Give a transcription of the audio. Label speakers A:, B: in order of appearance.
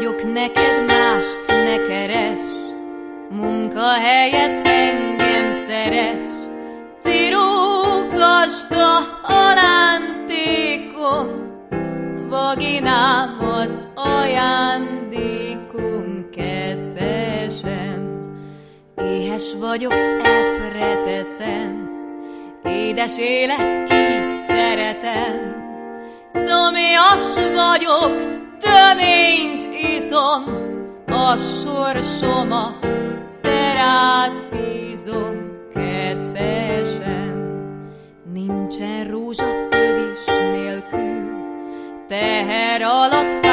A: vagyok neked, mást ne keres, munkahelyet engem szeres. Cirókast a halántékom, vaginám az ajándékom, kedvesem. Éhes vagyok, epre teszem, édes élet, így szeretem. Szomjas vagyok, töményt iszom, a sorsomat te rád bízom, kedvesem. Nincsen rózsa tövis nélkül, teher alatt